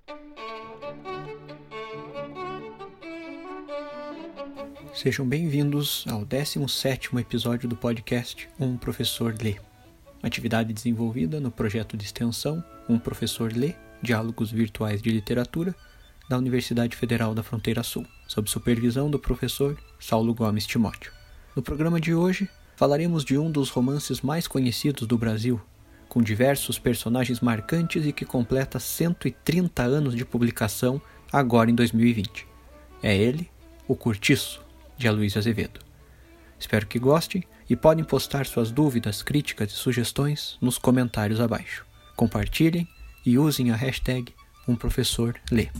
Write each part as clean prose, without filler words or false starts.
Sejam bem-vindos ao 17º episódio do podcast Um Professor Lê. Atividade desenvolvida no projeto de extensão Um Professor Lê, Diálogos Virtuais de Literatura, da Universidade Federal da Fronteira Sul, sob supervisão do professor Saulo Gomes Timóteo. No programa de hoje, falaremos de um dos romances mais conhecidos do Brasil, com diversos personagens marcantes e que completa 130 anos de publicação agora em 2020. É ele, O Cortiço, de Aloysio Azevedo. Espero que gostem e podem postar suas dúvidas, críticas e sugestões nos comentários abaixo. Compartilhem e usem a hashtag #UmProfessorLê.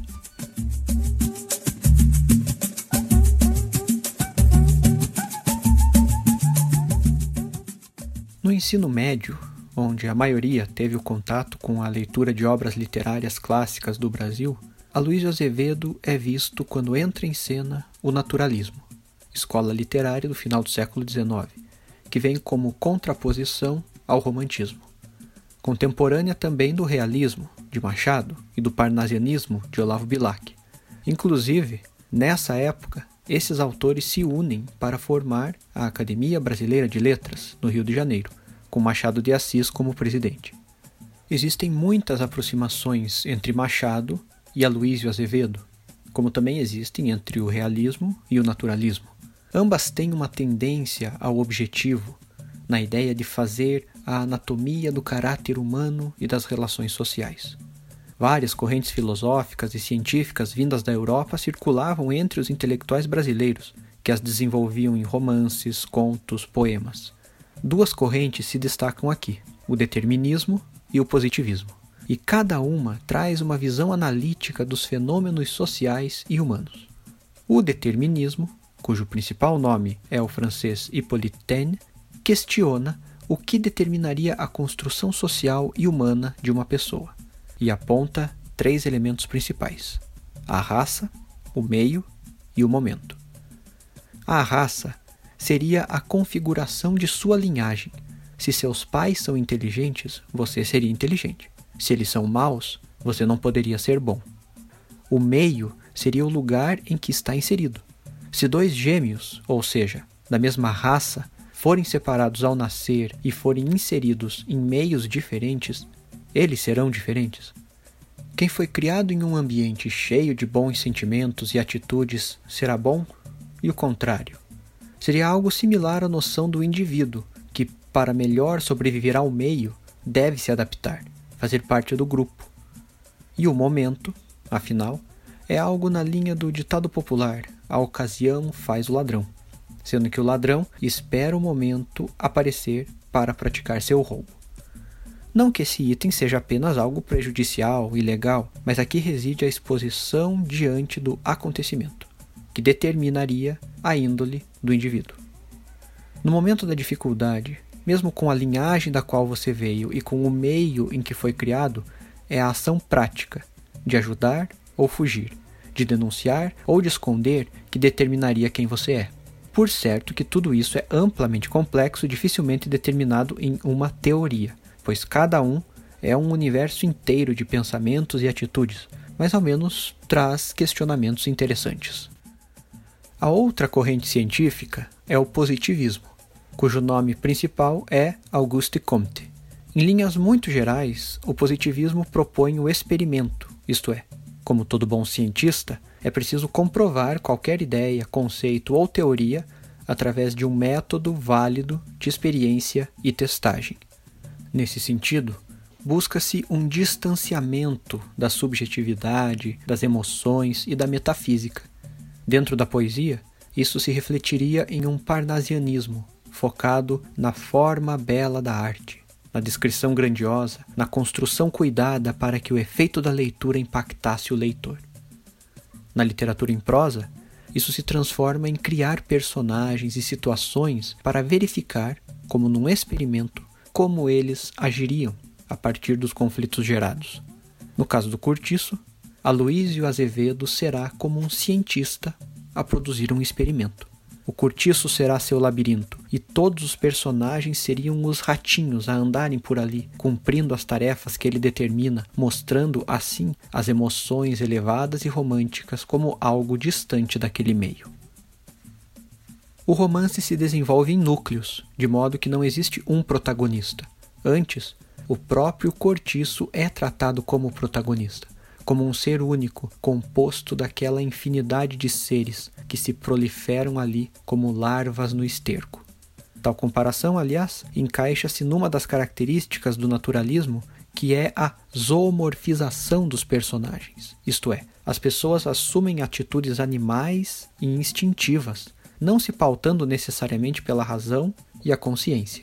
No ensino médio, onde a maioria teve o contato com a leitura de obras literárias clássicas do Brasil, Aloysio Azevedo é visto quando entra em cena o naturalismo, escola literária do final do século XIX, que vem como contraposição ao romantismo. Contemporânea também do realismo, de Machado, e do parnasianismo, de Olavo Bilac. Inclusive, nessa época, esses autores se unem para formar a Academia Brasileira de Letras, no Rio de Janeiro, com Machado de Assis como presidente. Existem muitas aproximações entre Machado e Aloysio Azevedo, como também existem entre o realismo e o naturalismo. Ambas têm uma tendência ao objetivo, na ideia de fazer a anatomia do caráter humano e das relações sociais. Várias correntes filosóficas e científicas vindas da Europa circulavam entre os intelectuais brasileiros, que as desenvolviam em romances, contos, poemas. Duas correntes se destacam aqui, o determinismo e o positivismo. E cada uma traz uma visão analítica dos fenômenos sociais e humanos. O determinismo, cujo principal nome é o francês Hippolyte Taine, questiona o que determinaria a construção social e humana de uma pessoa, e aponta 3 elementos principais: a raça, o meio e o momento. A raça seria a configuração de sua linhagem. Se seus pais são inteligentes, você seria inteligente. Se eles são maus, você não poderia ser bom. O meio seria o lugar em que está inserido. Se 2 gêmeos, ou seja, da mesma raça, forem separados ao nascer e forem inseridos em meios diferentes, eles serão diferentes. Quem foi criado em um ambiente cheio de bons sentimentos e atitudes será bom? E o contrário. Seria algo similar à noção do indivíduo, que, para melhor sobreviver ao meio, deve se adaptar, fazer parte do grupo. E o momento, afinal, é algo na linha do ditado popular: a ocasião faz o ladrão, sendo que o ladrão espera o momento aparecer para praticar seu roubo. Não que esse item seja apenas algo prejudicial, ilegal, mas aqui reside a exposição diante do acontecimento, que determinaria a índole do indivíduo. No momento da dificuldade, mesmo com a linhagem da qual você veio e com o meio em que foi criado, é a ação prática de ajudar ou fugir, de denunciar ou de esconder que determinaria quem você é. Por certo que tudo isso é amplamente complexo e dificilmente determinado em uma teoria, pois cada um é um universo inteiro de pensamentos e atitudes, mas ao menos traz questionamentos interessantes. A outra corrente científica é o positivismo, cujo nome principal é Auguste Comte. Em linhas muito gerais, o positivismo propõe o experimento, isto é, como todo bom cientista, é preciso comprovar qualquer ideia, conceito ou teoria através de um método válido de experiência e testagem. Nesse sentido, busca-se um distanciamento da subjetividade, das emoções e da metafísica. Dentro da poesia, isso se refletiria em um parnasianismo, focado na forma bela da arte, na descrição grandiosa, na construção cuidada para que o efeito da leitura impactasse o leitor. Na literatura em prosa, isso se transforma em criar personagens e situações para verificar, como num experimento, como eles agiriam a partir dos conflitos gerados. No caso do Cortiço, Aloysio Azevedo será como um cientista a produzir um experimento. O cortiço será seu labirinto, e todos os personagens seriam os ratinhos a andarem por ali, cumprindo as tarefas que ele determina, mostrando, assim, as emoções elevadas e românticas como algo distante daquele meio. O romance se desenvolve em núcleos, de modo que não existe um protagonista. Antes, o próprio cortiço é tratado como protagonista, como um ser único, composto daquela infinidade de seres que se proliferam ali como larvas no esterco. Tal comparação, aliás, encaixa-se numa das características do naturalismo, que é a zoomorfização dos personagens. Isto é, as pessoas assumem atitudes animais e instintivas, não se pautando necessariamente pela razão e a consciência.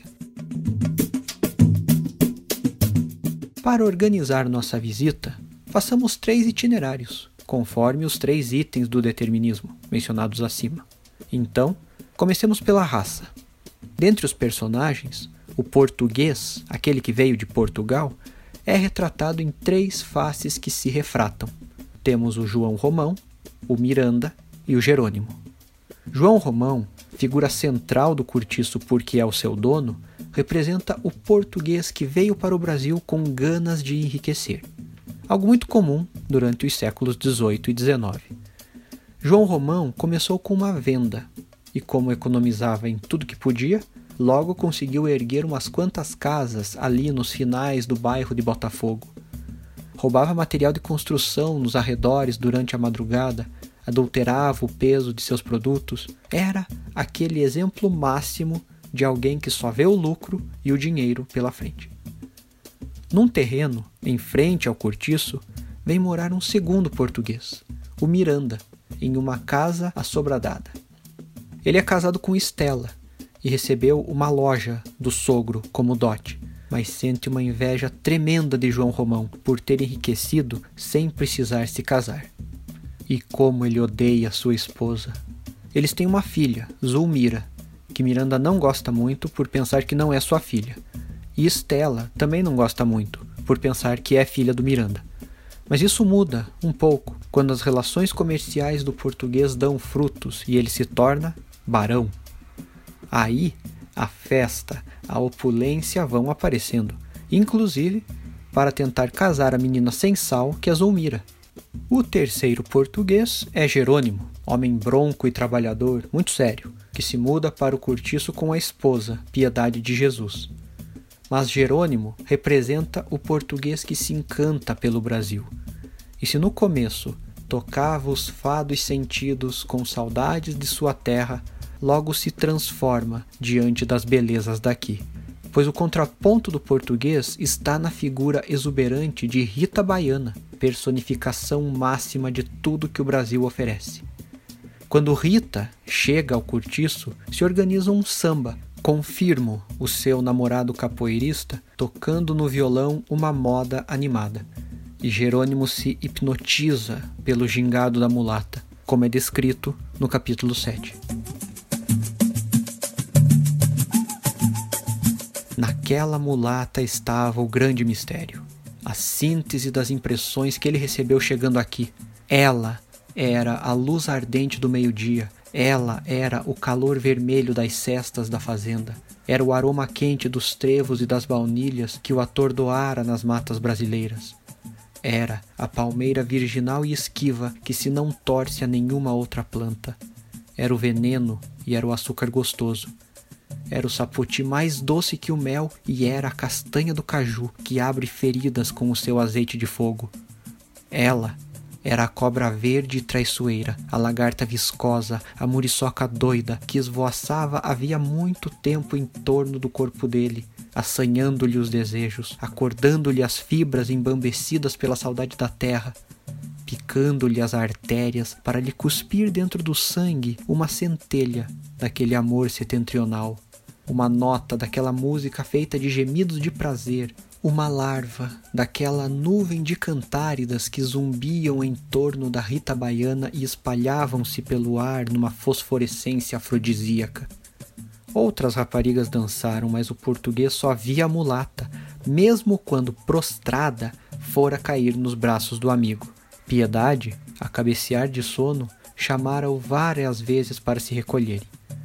Para organizar nossa visita, façamos 3 itinerários, conforme os 3 itens do determinismo, mencionados acima. Então, comecemos pela raça. Dentre os personagens, o português, aquele que veio de Portugal, é retratado em 3 faces que se refratam. Temos o João Romão, o Miranda e o Jerônimo. João Romão, figura central do cortiço porque é o seu dono, representa o português que veio para o Brasil com ganas de enriquecer. Algo muito comum durante os séculos XVIII e XIX. João Romão começou com uma venda, e como economizava em tudo que podia, logo conseguiu erguer umas quantas casas ali nos finais do bairro de Botafogo. Roubava material de construção nos arredores durante a madrugada, adulterava o peso de seus produtos, era aquele exemplo máximo de alguém que só vê o lucro e o dinheiro pela frente. Num terreno, em frente ao cortiço, vem morar um segundo português, o Miranda, em uma casa assobradada. Ele é casado com Estela e recebeu uma loja do sogro como dote, mas sente uma inveja tremenda de João Romão por ter enriquecido sem precisar se casar. E como ele odeia sua esposa. Eles têm uma filha, Zulmira, que Miranda não gosta muito por pensar que não é sua filha. E Estela também não gosta muito, por pensar que é filha do Miranda. Mas isso muda um pouco quando as relações comerciais do português dão frutos e ele se torna barão. Aí, a festa, a opulência vão aparecendo, inclusive para tentar casar a menina sem sal que é Zulmira. O terceiro português é Jerônimo, homem bronco e trabalhador, muito sério, que se muda para o cortiço com a esposa, Piedade de Jesus. Mas Jerônimo representa o português que se encanta pelo Brasil. E se no começo tocava os fados sentidos com saudades de sua terra, logo se transforma diante das belezas daqui. Pois o contraponto do português está na figura exuberante de Rita Baiana, personificação máxima de tudo que o Brasil oferece. Quando Rita chega ao cortiço, se organiza um samba, com Firmo, o seu namorado capoeirista, tocando no violão uma moda animada. E Jerônimo se hipnotiza pelo gingado da mulata, como é descrito no capítulo 7. Naquela mulata estava o grande mistério, a síntese das impressões que ele recebeu chegando aqui. Ela era a luz ardente do meio-dia, ela era o calor vermelho das cestas da fazenda, era o aroma quente dos trevos e das baunilhas que o atordoara nas matas brasileiras. Era a palmeira virginal e esquiva que se não torce a nenhuma outra planta. Era o veneno e era o açúcar gostoso. Era o sapoti mais doce que o mel e era a castanha do caju que abre feridas com o seu azeite de fogo. Ela era a cobra verde e traiçoeira, a lagarta viscosa, a muriçoca doida que esvoaçava havia muito tempo em torno do corpo dele, assanhando-lhe os desejos, acordando-lhe as fibras embambecidas pela saudade da terra, picando-lhe as artérias para lhe cuspir dentro do sangue uma centelha daquele amor setentrional, uma nota daquela música feita de gemidos de prazer, uma larva daquela nuvem de cantáridas que zumbiam em torno da Rita Baiana e espalhavam-se pelo ar numa fosforescência afrodisíaca. Outras raparigas dançaram, mas o português só via a mulata, mesmo quando prostrada fora cair nos braços do amigo. Piedade, a cabecear de sono, chamara-o várias vezes para se recolherem.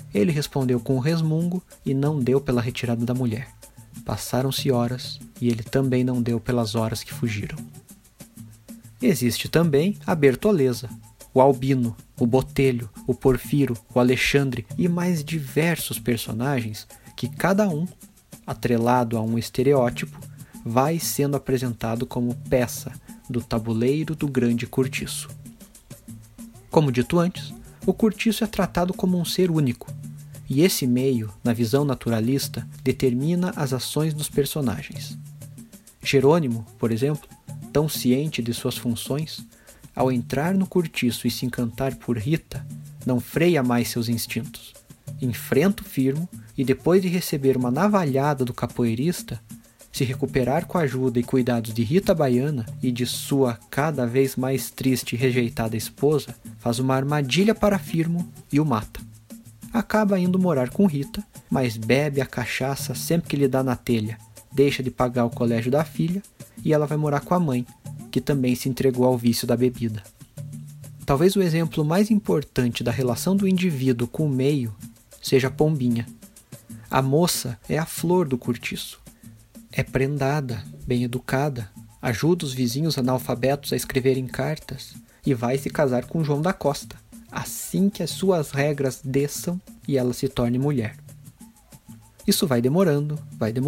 Ele respondeu com resmungo e não deu pela retirada da mulher. Passaram-se horas e ele também não deu pelas horas que fugiram. Existe também a Bertoleza, o Albino, o Botelho, o Porfiro, o Alexandre e mais diversos personagens que cada um, atrelado a um estereótipo, vai sendo apresentado como peça do tabuleiro do grande cortiço. Como dito antes, o cortiço é tratado como um ser único, e esse meio, na visão naturalista, determina as ações dos personagens. Jerônimo, por exemplo, tão ciente de suas funções, ao entrar no cortiço e se encantar por Rita, não freia mais seus instintos. Enfrenta o Firmo e, depois de receber uma navalhada do capoeirista, se recuperar com a ajuda e cuidados de Rita Baiana e de sua cada vez mais triste e rejeitada esposa, faz uma armadilha para Firmo e o mata. Acaba indo morar com Rita, mas bebe a cachaça sempre que lhe dá na telha, deixa de pagar o colégio da filha e ela vai morar com a mãe, que também se entregou ao vício da bebida. Talvez o exemplo mais importante da relação do indivíduo com o meio seja Pombinha. A moça é a flor do cortiço. É prendada, bem educada, ajuda os vizinhos analfabetos a escreverem cartas e vai se casar com João da Costa, assim que as suas regras desçam e ela se torne mulher. Isso vai demorando,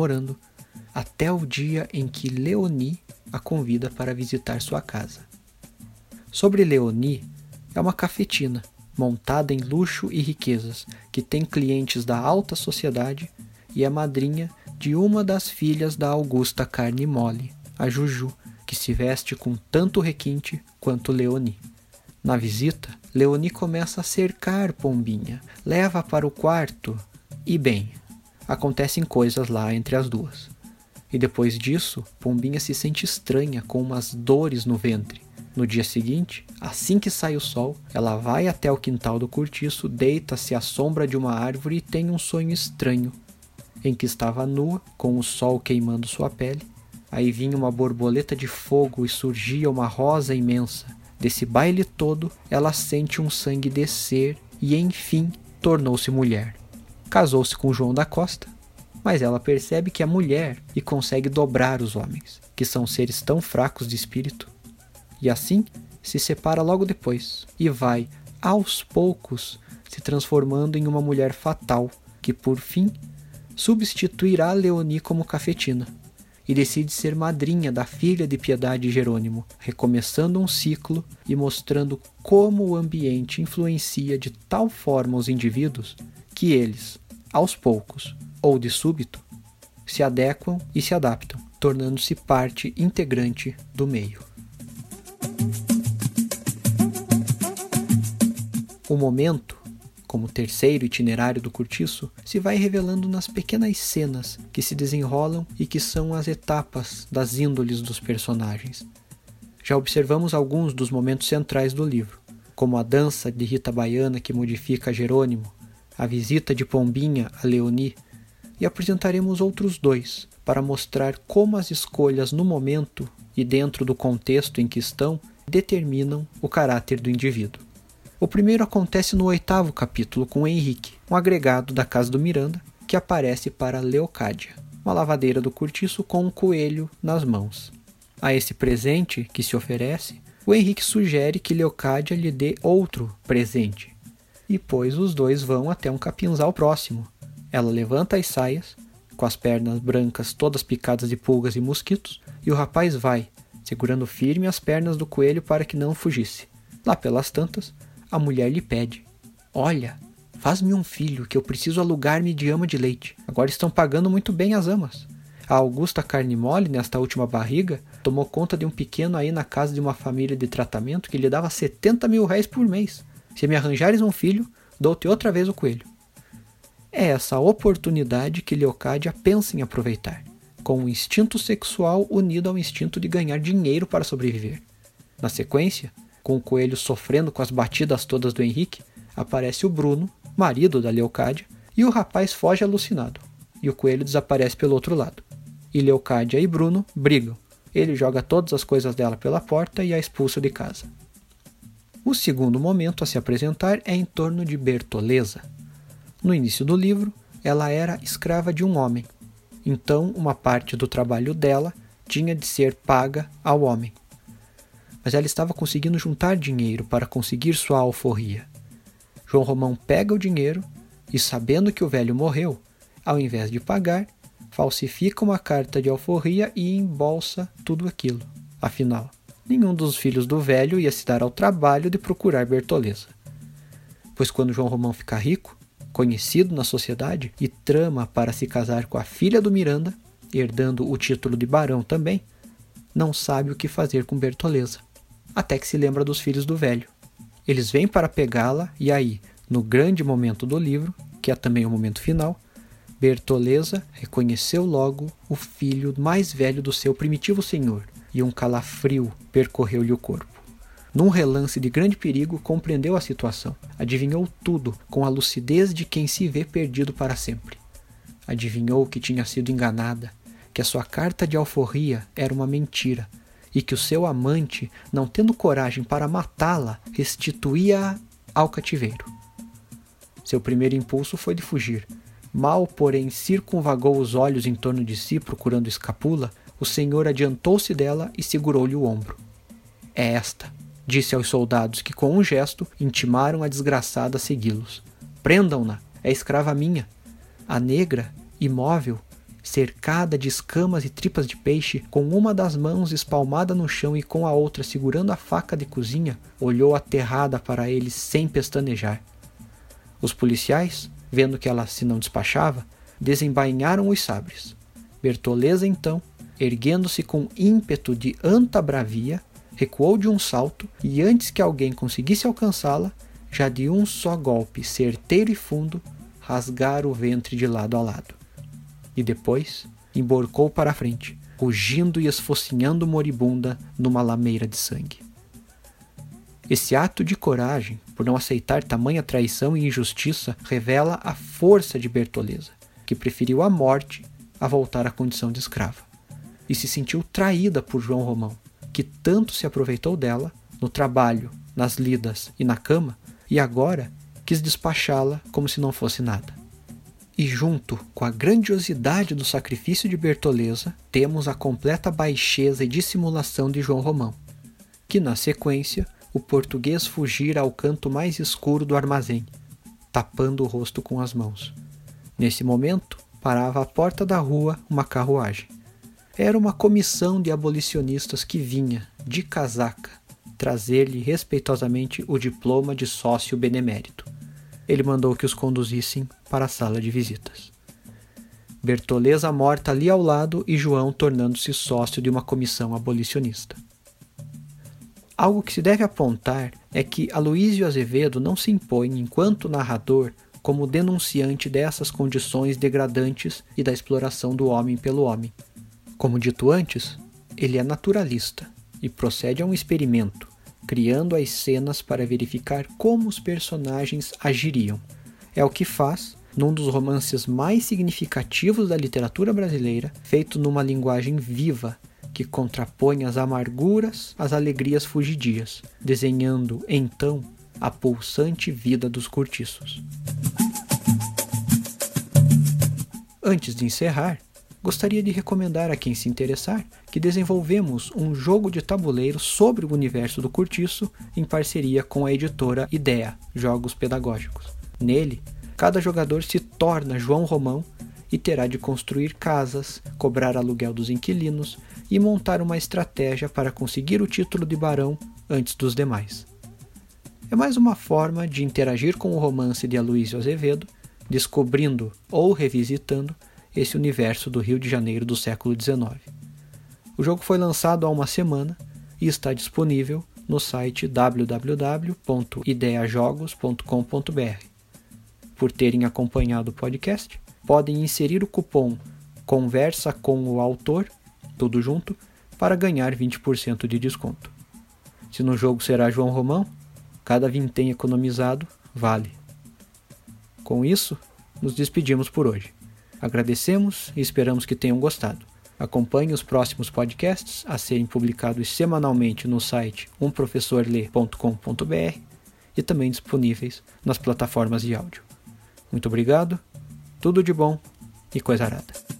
até o dia em que Leoni a convida para visitar sua casa. Sobre Leoni, é uma cafetina, montada em luxo e riquezas, que tem clientes da alta sociedade e é madrinha de uma das filhas da Augusta Carne Mole, a Juju, que se veste com tanto requinte quanto Leoni. Na visita, Leoni começa a cercar Pombinha, leva para o quarto e, bem, acontecem coisas lá entre as duas. E depois disso, Pombinha se sente estranha, com umas dores no ventre. No dia seguinte, assim que sai o sol, ela vai até o quintal do cortiço, deita-se à sombra de uma árvore e tem um sonho estranho, em que estava nua, com o sol queimando sua pele. Aí vinha uma borboleta de fogo e surgia uma rosa imensa. Desse baile todo, ela sente um sangue descer e, enfim, tornou-se mulher. Casou-se com João da Costa, mas ela percebe que é mulher e consegue dobrar os homens, que são seres tão fracos de espírito. E assim, se separa logo depois e vai, aos poucos, se transformando em uma mulher fatal, que, por fim, substituirá Leoni como cafetina e decide ser madrinha da filha de Piedade e Jerônimo, recomeçando um ciclo e mostrando como o ambiente influencia de tal forma os indivíduos que eles, aos poucos, ou de súbito, se adequam e se adaptam, tornando-se parte integrante do meio. O momento, como terceiro itinerário do cortiço, se vai revelando nas pequenas cenas que se desenrolam e que são as etapas das índoles dos personagens. Já observamos alguns dos momentos centrais do livro, como a dança de Rita Baiana que modifica Jerônimo, a visita de Pombinha a Leoni, e apresentaremos outros dois para mostrar como as escolhas no momento e dentro do contexto em que estão determinam o caráter do indivíduo. O primeiro acontece no 8º capítulo com Henrique, um agregado da casa do Miranda, que aparece para Leocádia, uma lavadeira do cortiço com um coelho nas mãos. A esse presente que se oferece, o Henrique sugere que Leocádia lhe dê outro presente, e pois os dois vão até um capinzal próximo. Ela levanta as saias, com as pernas brancas todas picadas de pulgas e mosquitos, e o rapaz vai, segurando firme as pernas do coelho para que não fugisse. Lá pelas tantas, a mulher lhe pede: "Olha, faz-me um filho, que eu preciso alugar-me de ama de leite. Agora estão pagando muito bem as amas. A Augusta Carne Mole, nesta última barriga, tomou conta de um pequeno aí na casa de uma família de tratamento que lhe dava 70 mil réis por mês. Se me arranjares um filho, dou-te outra vez o coelho." É essa oportunidade que Leocádia pensa em aproveitar, com o instinto sexual unido ao instinto de ganhar dinheiro para sobreviver. Na sequência, com o coelho sofrendo com as batidas todas do Henrique, aparece o Bruno, marido da Leocádia, e o rapaz foge alucinado, e o coelho desaparece pelo outro lado. E Leocádia e Bruno brigam. Ele joga todas as coisas dela pela porta e a expulsa de casa. O segundo momento a se apresentar é em torno de Bertoleza. No início do livro, ela era escrava de um homem. Então, uma parte do trabalho dela tinha de ser paga ao homem. Mas ela estava conseguindo juntar dinheiro para conseguir sua alforria. João Romão pega o dinheiro e, sabendo que o velho morreu, ao invés de pagar, falsifica uma carta de alforria e embolsa tudo aquilo. Afinal, nenhum dos filhos do velho ia se dar ao trabalho de procurar Bertoleza. Pois quando João Romão fica rico, conhecido na sociedade e trama para se casar com a filha do Miranda, herdando o título de barão também, não sabe o que fazer com Bertoleza, até que se lembra dos filhos do velho. Eles vêm para pegá-la e aí, no grande momento do livro, que é também o momento final, Bertoleza reconheceu logo o filho mais velho do seu primitivo senhor, e um calafrio percorreu-lhe o corpo. Num relance de grande perigo, compreendeu a situação, adivinhou tudo com a lucidez de quem se vê perdido para sempre. Adivinhou que tinha sido enganada, que a sua carta de alforria era uma mentira, e que o seu amante, não tendo coragem para matá-la, restituía-a ao cativeiro. Seu primeiro impulso foi de fugir. Mal, porém, circunvagou os olhos em torno de si, procurando escapula, o senhor adiantou-se dela e segurou-lhe o ombro. É esta, disse aos soldados que, com um gesto, intimaram a desgraçada a segui-los. Prendam-na, é escrava minha. A negra, imóvel, cercada de escamas e tripas de peixe, com uma das mãos espalmada no chão e com a outra segurando a faca de cozinha, olhou aterrada para eles sem pestanejar. Os policiais, vendo que ela se não despachava, desembainharam os sabres. Bertoleza, então, erguendo-se com ímpeto de anta bravia, recuou de um salto e, antes que alguém conseguisse alcançá-la, já de um só golpe certeiro e fundo, rasgara o ventre de lado a lado. E depois emborcou para a frente, rugindo e esfocinhando moribunda numa lameira de sangue. Esse ato de coragem, por não aceitar tamanha traição e injustiça, revela a força de Bertoleza, que preferiu a morte a voltar à condição de escrava. E se sentiu traída por João Romão, que tanto se aproveitou dela no trabalho, nas lidas e na cama, e agora quis despachá-la como se não fosse nada. E junto com a grandiosidade do sacrifício de Bertoleza, temos a completa baixeza e dissimulação de João Romão, que na sequência o português fugira ao canto mais escuro do armazém, tapando o rosto com as mãos. Nesse momento, parava à porta da rua uma carruagem. Era uma comissão de abolicionistas que vinha, de casaca, trazer-lhe respeitosamente o diploma de sócio benemérito. Ele mandou que os conduzissem para a sala de visitas. Bertoleza morta ali ao lado e João tornando-se sócio de uma comissão abolicionista. Algo que se deve apontar é que Aloísio Azevedo não se impõe, enquanto narrador, como denunciante dessas condições degradantes e da exploração do homem pelo homem. Como dito antes, ele é naturalista e procede a um experimento, criando as cenas para verificar como os personagens agiriam. É o que faz num dos romances mais significativos da literatura brasileira, feito numa linguagem viva, que contrapõe as amarguras às alegrias fugidias, desenhando, então, a pulsante vida dos cortiços. Antes de encerrar, gostaria de recomendar a quem se interessar que desenvolvemos um jogo de tabuleiro sobre o universo do cortiço em parceria com a editora Idea, Jogos Pedagógicos. Nele, cada jogador se torna João Romão e terá de construir casas, cobrar aluguel dos inquilinos e montar uma estratégia para conseguir o título de barão antes dos demais. É mais uma forma de interagir com o romance de Aloísio Azevedo, descobrindo ou revisitando esse universo do Rio de Janeiro do século XIX. O jogo foi lançado há uma semana e está disponível no site www.ideajogos.com.br. Por terem acompanhado o podcast, podem inserir o cupom Conversa com o Autor, tudo junto, para ganhar 20% de desconto. Se no jogo será João Romão, cada vintém economizado vale. Com isso, nos despedimos por hoje. Agradecemos e esperamos que tenham gostado. Acompanhe os próximos podcasts a serem publicados semanalmente no site umprofessorlê.com.br e também disponíveis nas plataformas de áudio. Muito obrigado, tudo de bom e coisa arada.